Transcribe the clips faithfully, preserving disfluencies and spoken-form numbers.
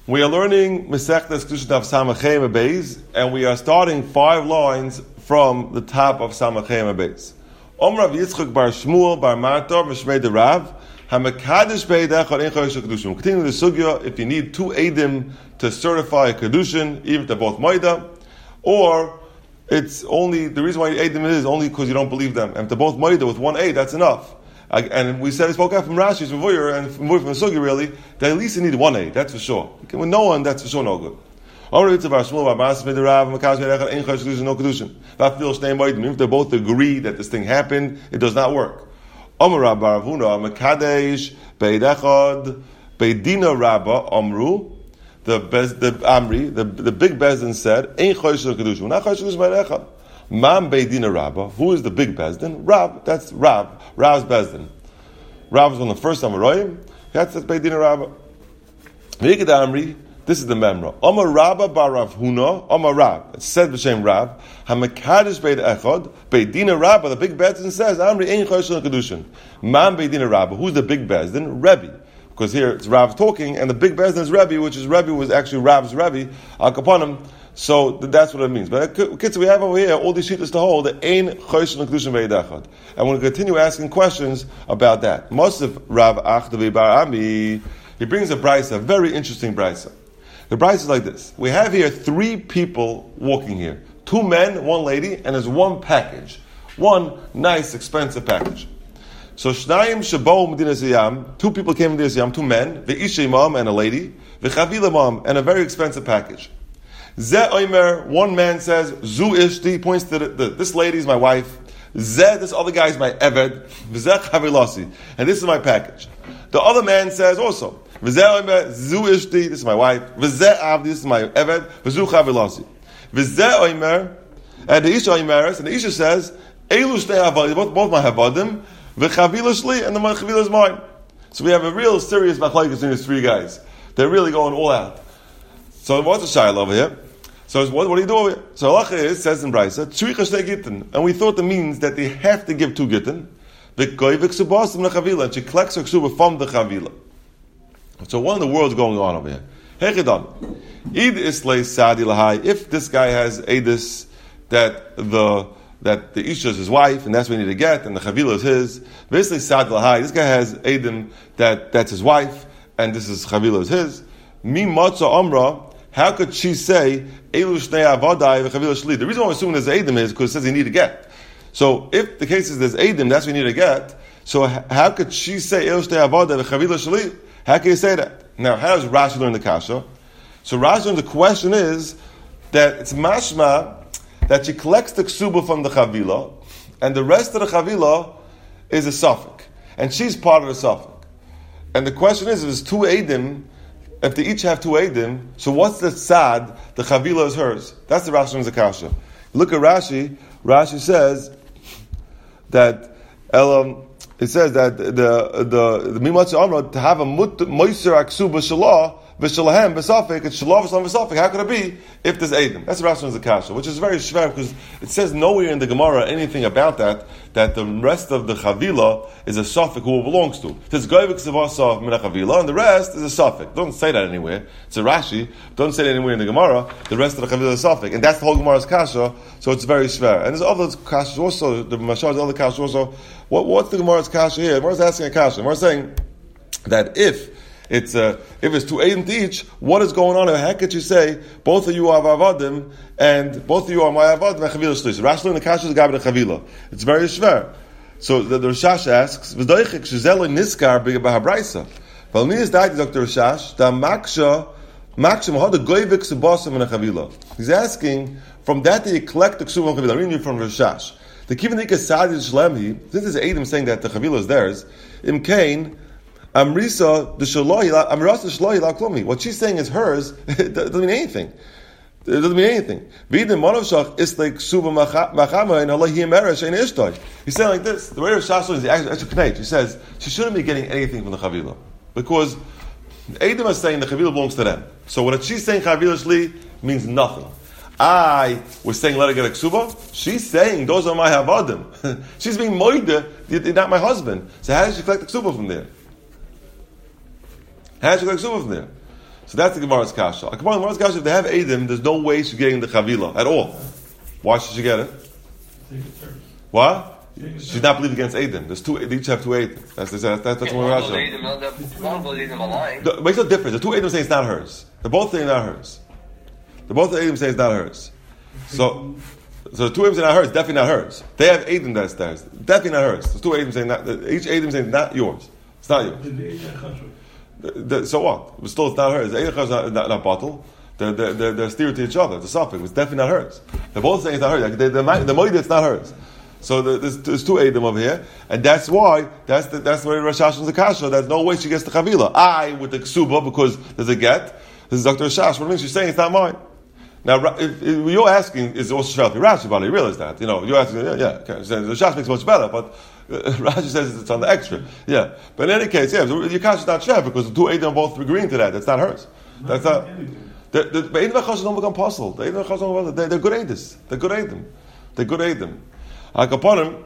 We are learning Masechtas Kedushin Daf Samachem Beis, and we are starting five lines from the top of Samachem Beis. Om Rav Yitzchak Bar Shmuel Bar Marta V'Shmei de Rav HaMekadosh Beidechad Ein Chodesh Kedushin. Continue the sugya. If you need two edim to certify a kedushin, even if they're both moida, or it's only the reason why you edim is only because you don't believe them. And if they're both moida with one aid, that's enough. And we said, we spoke out from Rashi's from Vuyer and from Vuyer from the Sugi really, that at least you need one aid, that's for sure. With no one, that's for sure no good. If they both agree that this thing happened, it does not work. The, bez, the Amri, the, the big Bezdin said, Mam Beidina Rabba. Who is the big Bezdin? Rab. That's Rab. Rab's Bezdin. Rab was on the first Amoraim. That's that's Beidina Rabba. V'yikad Amri. This is the Memra. Omar Rabba bar Rav Huna. Omar Rab. It's said b'shem Rab. Hamekadosh Beid Echad. Beidina Rabba. The big Bezdin says Amri Ein Chodesh Kedushin. Mam Beidina Rabba. Who's the big Bezdin? Rebbe. Because here it's Rav talking, and the big Bezdin is Rebbe, which is Rebbe was actually Rab's Rebbe. Al Kaponim. So that's what it means. But kids, we have over here all these sheets to hold that ain't chodesh kedushin ve'edachad, and we'll continue asking questions about that. Mosif Rav Achdavi Bar Ami, he brings a brisa, a very interesting brisa. The brisa is like this: we have here three people walking here, two men, one lady, and there's one package, one nice expensive package. So Shnayim Shabo Medinas Yam, two people came to Medinas Yam, two men, ve'ishay mom and a lady, ve'chavila mom and a very expensive package. Zeh Omer, one man says, Zu Ishti, points to the, the, this lady is my wife. Zeh, this other guy is my Eved. V'zeh Chavilasi, and this is my package. The other man says also, V'zeh Omer, Zu Ishti, this is my wife. V'zeh Avdi, this is my Eved. V'zu Chavilasi. V'zeh Omer, and the Isha Omeres, and the Isha says, Elu Shnei Havadim, both, both my Havadim, V'chavila Shli, and the Chavila is mine. So we have a real serious machlokes between these three guys. They're really going all out. So what's the shayla over here? So what, what do you do over here? So halacha is, says in Brisa, tzricha shnei gittin. And we thought it means that they have to give two gittin. V'goy v'ksubas from the chavila. And she collects her ksuba from the chavila. So what in the world's going on over here? Hechidam. Id islay sadi lahai. If this guy has edis that the that the isha is his wife, and that's what we need to get, and the chavila is his. V'islay sadi lahai. This guy has edim that that's his wife, and this is chavila is his. Mi matzah amra. How could she say, Elu Shnei Avadai v'Chavila Shli? The reason why we're assuming there's Eidim is because it says they need to get. So if the case is there's Eidim, that's what we need to get. So how could she say, Elu Shnei Avadai v'Chavila Shli? How can you say that? Now, how does Rashi learn the kasha? So Rashi learns the question is that it's mashma that she collects the ksuba from the Chavila, and the rest of the Chavila is a suffix. And she's part of the suffix. And the question is, if it's two Eidim, if they each have two Eidim, so what's the sad? The Chavila is hers. That's the Rashi in Zakasha. Look at Rashi. Rashi says that Elam. It says that the the the Mimatz Amra to have a moiser aksuba shalah v'shalahem v'safik. It's shalah v'shalam v'safik. How could it be if there's Eidim? That's the Rashi in Zakasha, which is very shver because it says nowhere in the Gemara anything about that. That the rest of the Chavila is a suffix who it belongs to. It says Goyvik Savasa Mina Chavila, and the rest is a suffix. Don't say that anywhere. It's a Rashi. Don't say that anywhere in the Gemara. The rest of the Chavila is a suffix. And that's the whole Gemara's Kasha, so it's very shver. And there's other Kashas also, the Mashal, the other Kashas also. What, what's the Gemara's Kasha here? The Gemara's asking a Kasha. The Gemara's saying that if it's uh, if it's two Eidim to each, what is going on? How could you say both of you are Avadim and both of you are my Avadim and Chavila Shlish? Rashi in the Kasha is the Gabi the Chavila. It's very shver. So the, the Rashash asks, "V'doichik shezelo niskar b'habraisa." Valminis died, Doctor Rashash. Da maksha maksha mahad goyvik sebasam and a Chavila. He's asking from that that you collect the ksubah Chavila. I'm reading you from Rashash. The kivanika sadi shlemhi. This is Eidim saying that the Chavila is theirs. Im kain. Amrisa the shalohi amrasa shalohi la klumi. What she's saying is hers. It doesn't mean anything. It doesn't mean anything. V'idin monovshach is like suba machama and Allah hiyemeresh and ishtay. He's saying like this. The way of Shasha is the actual knate. He says she shouldn't be getting anything from the chavila because Eidim is saying the chavila belongs to them. So what she's saying chavila shli means nothing. I was saying let her get a ksuba. She's saying those are my havadim. She's being moide. You're not my husband. So how does she collect the ksuba from there? How does she collect ksuba from there? So So that's the Gemara's kasha. The Gemara's kasha, if they have Eidim, there's no way she's getting the Chavila at all. Why should she get it? What? She's not believing against Eidim. There's two, they each have two Eidim. That's, that's, that's, that's one Rashi. One of those Eidim are lying. It makes no difference. The two Eidim say it's not hers. They're both saying it's not hers. They're both Eidim say it's not hers. So, so the two Eidim say not hers, definitely not hers. They have Eidim that's theirs. Definitely not hers. The two Eidim say not, each Eidim saying not yours. It's not yours. The, the, so what? But still, it's not hers. The Eidim is not, not, not bottle. They're, they're, they're steered to each other. It's a suffix. It's definitely not hers. They're both saying it's not hers. Like the, the, the, the Moed, it's not hers. So the, there's, there's two Eidim over here, and that's why that's the, that's where Rosh Hashem's the kasha. There's no way she gets the Chavila. I with the Ksuba because there's a get. This is Doctor Rashash. What I mean, she's saying it's not mine. Now, if, if you're asking, is also Shvelfi Rashi about it? You realize that, you know, you're asking, yeah, yeah. Okay. The Rashash makes it much better, but uh, Rashi says it's on the extra, yeah. But in any case, yeah, your kasha is not Shev because the two Eidim are both agreeing to that. That's not hers. That's not. The the Eidim Chashash don't become puzzle. The Eidim Chashash don't become. They're good Eidim. They're good Eidim. They're good Eidim. Akaponim.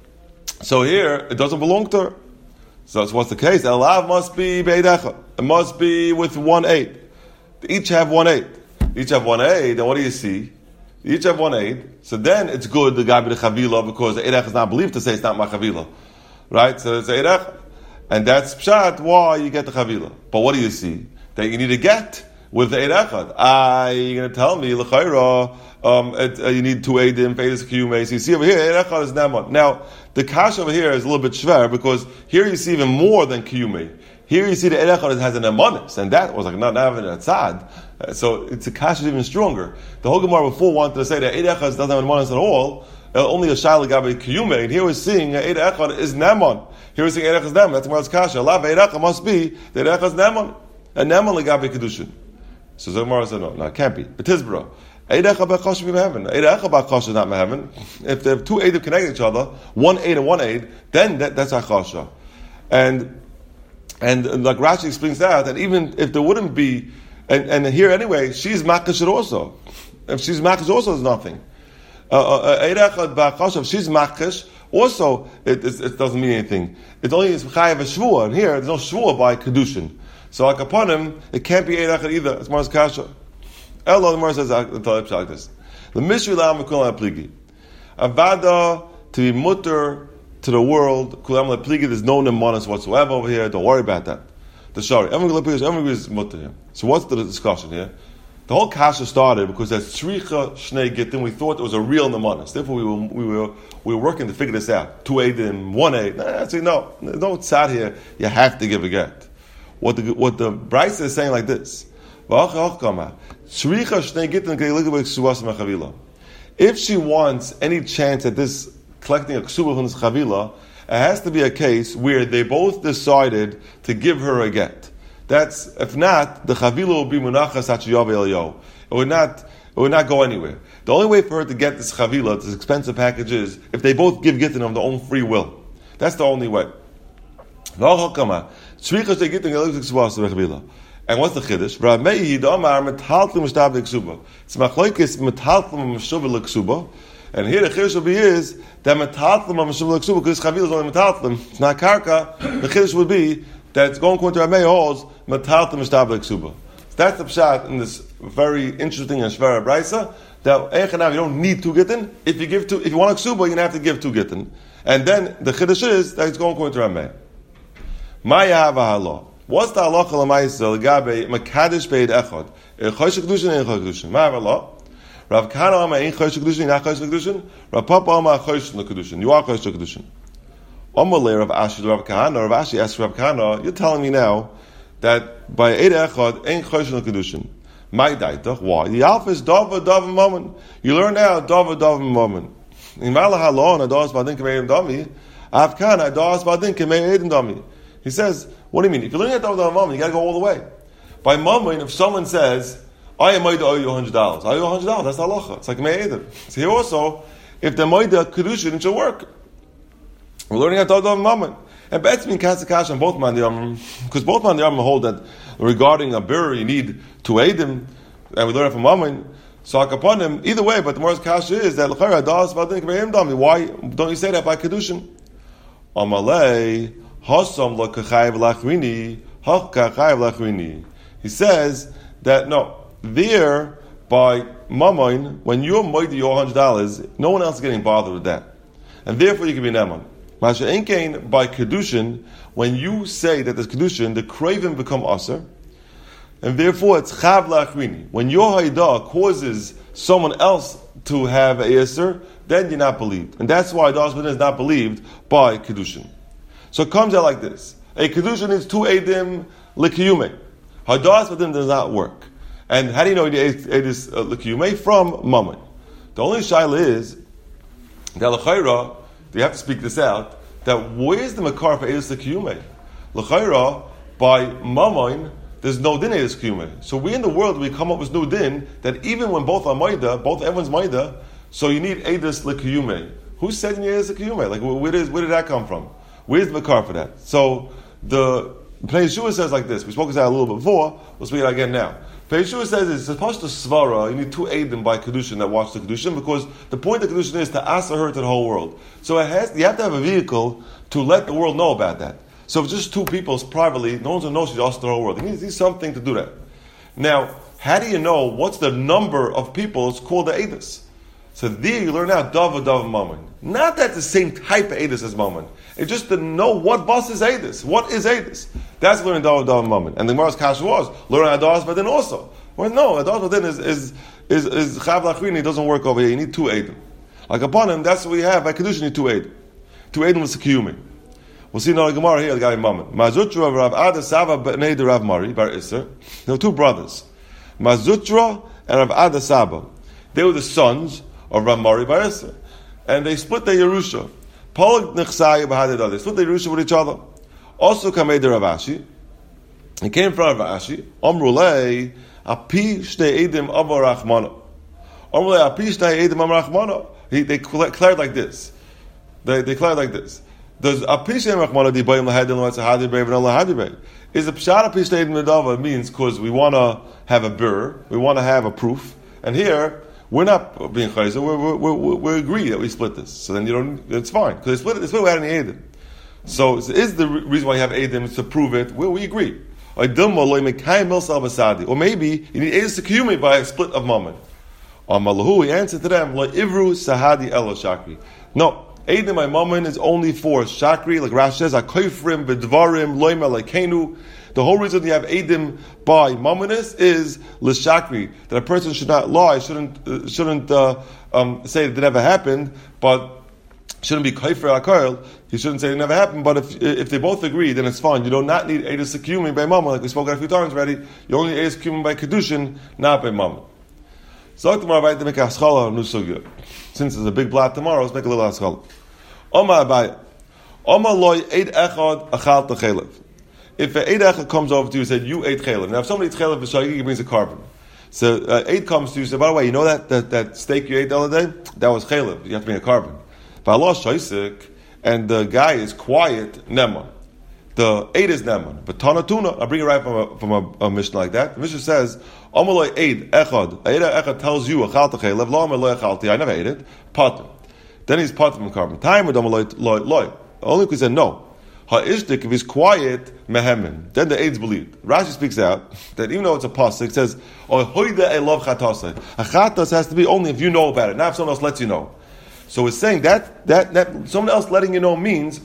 So here it doesn't belong to her. So that's what's the case. Elav must be beidecha. It must be with one aid. They each have one aid. Each have one aid. Then what do you see? They each have one aid. So then it's good the guy be the chavila because the eidech is not believed to say it's not my chavila, right? So it's eidech, and that's pshat why you get the chavila. But what do you see? That you need to get with the eidechad. Ah, you're going to tell me l'chayra. Um, it, uh, you need two eidim, fetus kiyumei. So you see over here, eidechad is naman. Now the kash over here is a little bit shver because here you see even more than kiyumei. Here you see the eidechad has an amanis, and that was like not having a tzad. Uh, so it's a kash is even stronger. The whole Gemara before wanted to say that eidechad doesn't have an amanis at all. Uh, only a shayla gabe kiyumei. And here we're seeing eidechad is naman. Here we're seeing eidechad is naman. That's Gemara's kasha. Allah eidechad must be the eidechad is naman. And naman legabe kedushin. So the Gemara said no, no, it can't be. But Tizbro. Eidecha b'chashav in heaven. Eidecha b'chashav is not in heaven. If they have two eidim connecting each other, one aid and one aid, then that, that's achasha. And and like Rashi explains that, and even if there wouldn't be, and, and here anyway, she's makash also. If she's makash also, is nothing. Eidecha b'chashav, she's makash also. It, it, it doesn't mean anything. It only is chayav a shvua, and here there's no shvua by kedushin. So like upon him, it can't be eidecha either. It's Mars kasha. Elo, the Gemara says, like this. The Mishri Lam Kulam Pligi. Avada to be mutter to the world, Kulam Pligi, there's no nemanis whatsoever over here, don't worry about that. The Shari. Everyone is mutter here. So what's the discussion here? The whole kasha started because there's Tzricha Shnei Gittin, we thought it was a real nemanis. Therefore we were, we were we were working to figure this out. Two eidim, one aid. Nah, say no, no tzad here, you have to give a get. What the what the Bryce is saying like this. If she wants any chance at this collecting a ksuba from this chavila, it has to be a case where they both decided to give her a get. That's if not, the chavila will be munachas hachiyav eliyahu. It would not. It would not go anywhere. The only way for her to get this chavila, this expensive package, is if they both give gittin of their own free will. That's the only way. And what's the chiddush? Rav Meir Amar metaltlim mishtav leksuba. It's machlokes metaltlim mishtav leksuba. And here the chiddush will be is that metaltlim mishtav leksuba because chavil is only metaltlim. It's not karka. The chiddush would be that it's going according to Rav Meir holds metaltlim mishtav leksuba. So that's the pshat in this very interesting and shvera braysa that eichanav you don't need two gittin. If you give two, if you want a ksuba, you're gonna have to give two gittin. And then the chiddush is that it's going according to Rav Meir. Maya hava halah. What's the halacha l'maisa l'gabe makadosh beid echad? Choshek kedushin and choshek kedushin. Ma have Allah. Rav Kana Amar ein choshek kedushin, not choshek kedushin. Rav Papa Amar choshek kedushin. You are choshek kedushin. Amalei Rav Ashi Rav Kahana. Rav Ashi asks Rav Kahana, you're telling me now that by eid echad ein choshek kedushin. My daitach. Why? The alpha is dava dava moment. You learn now dava dava moment. In Malah Halon adas badin k'mei dami. Av Kana adas badin k'mei dami. He says, what do you mean? If you're learning at Dava Mammon, you got to go all the way. By Mammon, if someone says, I am Maida owe you one hundred dollars, I owe you one hundred dollars, that's halacha. It's like Me'eder. So here also, if the Maida Kedushin, it should work. We're learning at Dava Mammon. And Betz mean Kasakash on both Mandiyam, because both Mandiyam hold that regarding a bir, you need two Eidim, and we learn it from Mammon. So upon him, either way, but the more Kasha is that, why don't you say that by Kedushin? Amalei, Hasam lo kachayev lachrini, hach kachayev lachrini. He says that no, there by Mammon, when you're moed your hundred dollars, no one else is getting bothered with that, and therefore you can be neman. Masha Enkein by kedushin, when you say that there's kedushin, the craving become aser, and therefore it's chav la'achrini. When your haidah causes someone else to have a aser, then you're not believed, and that's why das is not believed by kedushin. So it comes out like this: a kedushin is two edim likiyume. Hadas with them does not work. And how do you know it is l'kiyumei? From Mammon. The only shaila is that l'chayra, you have to speak this out, that where's the makar for edus l'kiyumei? L'chayra, by Mammon, there's no din edus l'kiyumei. So we in the world, we come up with no din, that even when both are maida, both everyone's maida, so you need edus l'kiyumei. Who said you need edus l'kiyumei? Like, where did, where did that come from? Where's the makar for that? So the Pnei Yeshua says like this. We spoke about it a little bit before. We'll speak it again now. Pnei Yeshua says it's supposed to svara. You need two edim by kedushin that watch the kedushin, because the point of kedushin is to asa her to the whole world. So it has. You have to have a vehicle to let the world know about that. So if it's just two people privately, no one's gonna know she's asa the whole world. You need, need something to do that. Now, how do you know what's the number of people? It's called the edus. So there you learn out dava dava mammon. Not that the same type of edus as mammon. It's just to know what bus is edus. What is edus? That's learning dava dava mammon. And the Gemara's kasha was learn adas, but then also. Well, no, adas, but then is is is is chav lachrini. It doesn't work over here. You need two edim. Like upon him, that's what we have. By kedushin, you need two edim. Two edim with sekiyumi. We'll see now the Gemara here. The guy mammon. Mazutra Rav Ada Sava b'nei de Rav Mari bar Isser. There were two brothers, Mazutra and Rav Ada Saba. They were the sons of Rav Mari bar Isser, and they split their Yerusha. Polag nechsai b'hadid. They split their Yerusha with each other. Also, Kamei de Rav Ashi. He came from Rav Ashi. Omrulei api shtei edim ava rachmana. Omrulei api shtei edim ava rachmana. He they declared like this. They declared like this. Does api shtei rachmana di bayim lahadin l'matzahadi b'evin lahadi b'evin? Is the pshat api shtei edim medava means because we want to have a bur, we want to have a proof, and here. We're not being chayzer. We we we we agree that we split this. So then you don't. It's fine because they split it. They split it without any edim. So is the re- reason why you have edim is to prove it. Well, we agree. Or maybe you need edus sekiyumi by a split of mammon. On Malahu, he answered to them like ivru sahadi elo shakri. No, edim by mammon is only for shakri. Like Rashi says, akoifrim b'dvarim loyma lekenu. The whole reason you have edim by mammonis is l'shakri, that a person should not lie, shouldn't uh, shouldn't uh, um, say that it never happened, but shouldn't be kaifer akoil. He shouldn't say it never happened. But if if they both agree, then it's fine. You do not need edus sekiyumi by mammon, like we spoke a few times already. You only need edus sekiyumi by kedushin, not by mammon. So tomorrow, right to make a haskalah on nusugya. Since there's a big blot tomorrow, let's make a little haskalah. Oma abaya, oma loy eid echad achal techelev. If an Eid Echad comes over to you and said, you ate chalev. Now if somebody eats chalev, he brings a carbon. So uh, Eid comes to you and says, by the way, you know that, that, that steak you ate the other day? That was chalev. You have to bring a carbon. If I lost shaisik, and the guy is quiet, nema. The Eid is nema. But tana tuna, I bring it right from a, from a, a Mishnah like that. The Mishnah says, Amaloi Eid Echad. Eid Echad tells you, achalta chalev, lo amaloi achalti, I never ate it. Pater. Then he's pater from carbon. Time with amaloi loy. Only because he said no. Ha'ishtik, if he's quiet, mehemen. Then the aids believed. Rashi speaks out that even though it's a pasuk, it says, "Oh, hoida elav chatasa." A chatas has to be only if you know about it, not if someone else lets you know. So it's saying that that that someone else letting you know means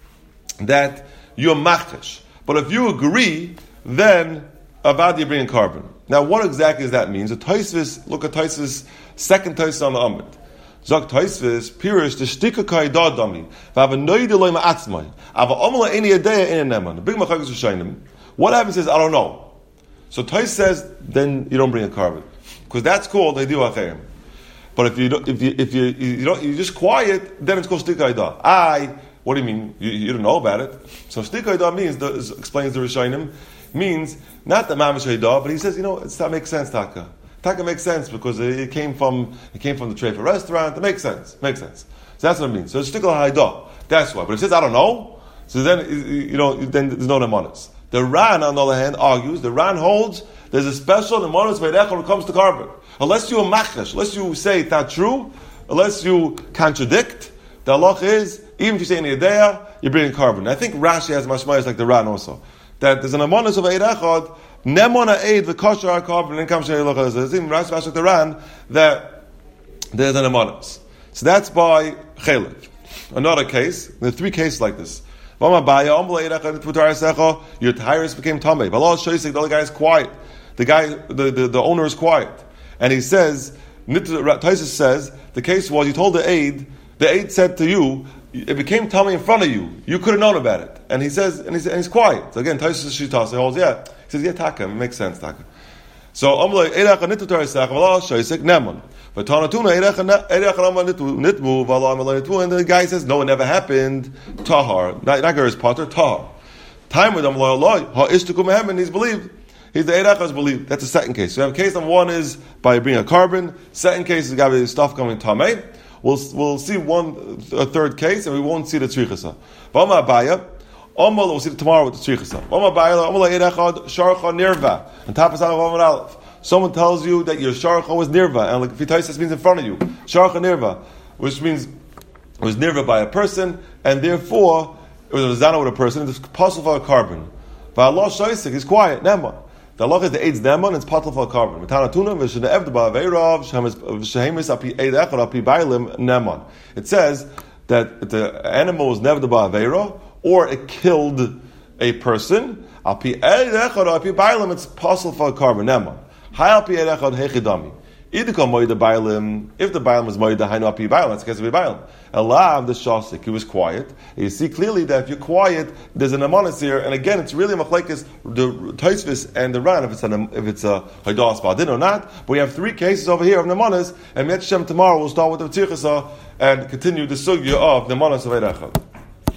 that you're machtash. But if you agree, then about you bringing carbon. Now, what exactly does that mean? So Tosfos, look at Tosfos, second Tosfos on the Amud. Zok Tosfos, Pirish, the shtika kaida dami, v'ava noide loy ma'atzmai, ava omla eni adeya eni neman. The big machagas Rishonim. What happens is I don't know. So Tosfos says, then you don't bring a carbon because that's called heidu achayim. But if you don't, if you if you you don't, you're just quiet, then it's called shtika kaida. I, what do you mean? You, you don't know about it. So shtika kaida means the, explains the Rishonim means not the mamish heidah, but he says, you know, it's, that makes sense, Taka. Taka makes sense because it came from it came from the tray for restaurant. It makes sense. Makes sense. So that's what it means. So it's shtikal haidah. That's why. But if it says I don't know, so then you know then there's no nemanis. The Ran, on the other hand, argues. The Ran holds there's a special nemanis ve'edechad when it comes to carbon. Unless you are machash, unless you say it's not true, unless you contradict, the halach is even if you say any idea, you're bringing carbon. I think Rashi has mashmayas like the Ran also that there's an nemanis of ve'edechad. Nemon ha'ed v'kosher ha'korban and kam she'elach ha'zezim. Rashi Mashak the Ran that there's an nemonos. So that's by chelik. Another case. There are three cases like this. Your tyrus became tamei. The other guy is quiet. The guy, the, the, the owner is quiet, and he says, Taisus says, the case was you told the aide, the aide said to you, it became tamei in front of you. You could have known about it, and he says, and he's, and he's quiet. So again, Taisus Shitas, he holds, yeah. He says, yeah, taka, it makes sense, taka. So Omle Erecha Nitu Tarisach Vala Shoisek Nemon. But Tanatuna Erecha Erecha Nitmu Vala Nitu, and the guy says, no, it never happened. Tahar, Nagar is Potter Tahar. Time with Amla Allah Ha Ishtukum Mehem, he's believed. He's the Erecha is believed. That's the second case. So we have case number one is by bringing a carbon. Second case is got to be stuff coming Tamei. We'll we'll see one a third case, and we won't see the Tzrichasa. Vama Abaya. Omal, we'll see it tomorrow with the Tzrichasa. Omal Bayla, Omal Eirechad, Sharcha Nirva. And Tapas Aleph Aleph. Someone tells you that your Sharcha was Nirva, and like Vitaisis means in front of you. Sharcha Nirva, which means it was Nirva by a person, and therefore it was a Zana with a person, it's possible for a carbon. But Allah Shaisik, he's quiet, Nema. The Allah is the AIDS Nema, and it's possible for a carbon. It says that the animal was never the Ba'aveira, or it killed a person. It's possible for a carbon. If the Bailam was Moida, Hainu Api Bailam, that's the case of Bailam. Allah of the Shasik, he was quiet. You see clearly that if you're quiet, there's an amonis here, and again, it's really a machlekes, the Taisvis and the Ran, if it's an, if it's a Haidah Spadin or not. But we have three cases over here of Nemanis, and Mitzvah tomorrow we'll start with the Tzrichasa and continue the sugya of Nemanis of Eirechad.